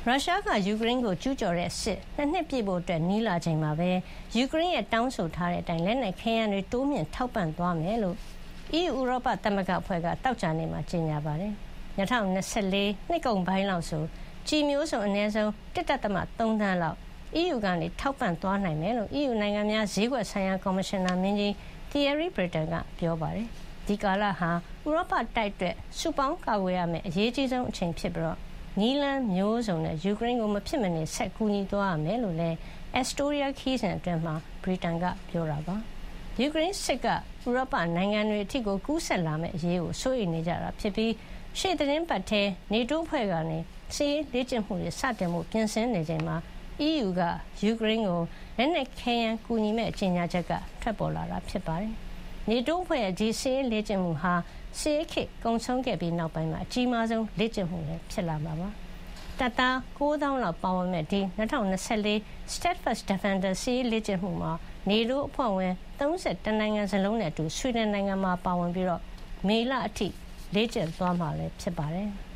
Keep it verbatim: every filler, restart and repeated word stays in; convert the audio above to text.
ရုရှားကယူကရိန်းကိုကျူးကျော်တဲ့စစ်နှစ်နှစ်ပြည့်ဖို့အတွက်နီးလာချိန်မှာပဲယူကရိန်းရဲ့တောင်းဆိုထားတဲ့အတိုင်းလက်နက်ခဲယမ်းတွေတိုးမြင့်ထောက်ပံ့သွားမယ်လို့ အီးယူ ဥရောပသမဂ္ဂအဖွဲ့ကသောကြာနေ့မှာကြေညာပါတယ်။၂၀၂၄နှစ်ကုန်ပိုင်းလောက်ဆိုကျည်မျိုးစုံအနည်းဆုံးတစ်ဒသမ သုံးသန်းလောက် အီးယူကနေထောက်ပံ့သွားနိုင်မယ်လို့ အီးယူနိုင်ငံများဈေးကွက်ဆိုင်ရာကော်မရှင်နာမင်းကြီး Thierry Breton ကပြောပါတယ်။ဒီကာလဟာဥရောပတိုက်အတွက်စုပေါင်းကာကွယ်ရမယ့်အရေးကြီးဆုံးအချိန်ဖြစ်ပြီးနည်းလမ်းမျိုးစုံနဲ့ယူကရိန်းကိုမဖြစ်မနေဆက်ကူညီသွားရမယ်လို့လည်းအက်စတိုးရီးယားခီးစဉ်အတွင်းမှာဗြိတိန်ကပြောတာပါ။ယူကရိန်းစစ်ကဥရောပနိုင်ငံတွေအထိကိုကူးစက်လာမယ့်အရေးကိုစိုးရိမ်နေကြတာဖြစ်ပြီးရှေ့သတင်းပတ်ထဲနေတိုးဖွဲ့ကနေစစ်ရေးလေ့ကျင့်မှုတွေစတင်မှုပြင်ဆင်နေချိန်မှာ အီးယူ ကယူကရိန်းကိုလက်နက်ခဲယမ်းကူညီမဲ့ကြေညာချက်ကထွက်ပေါ်လာတာဖြစ်ပါတယ်။နေတိုးဖွဲ့ရဲ့ဒီစစ်ရေးလေ့ကျင့်မှုဟာစစ်ရေးခေတ်ကုန်ဆုံးခဲ့ပြီးနောက်ပိုင်းမှာအကြီးမားဆုံးလေ့ကျင့်မှုလည်းဖြစ်လာမှာပါ။တပ်သားကိုးသောင်းလောက်ပါဝင်မဲ့ဒီ၂၀၂၄ Steadfast Defender စစ်ရေးလေ့ကျင့်မှုမှာနေတိုးအဖွဲ့ဝင်သုံး၁၁နိုင်ငံစလုံးနဲ့အတူဆွီဒင်နိုင်ငံမှာပါဝင်ပြီးတော့မေလအထိလေ့ကျင့်သွားမှာလည်းဖြစ်ပါတယ်။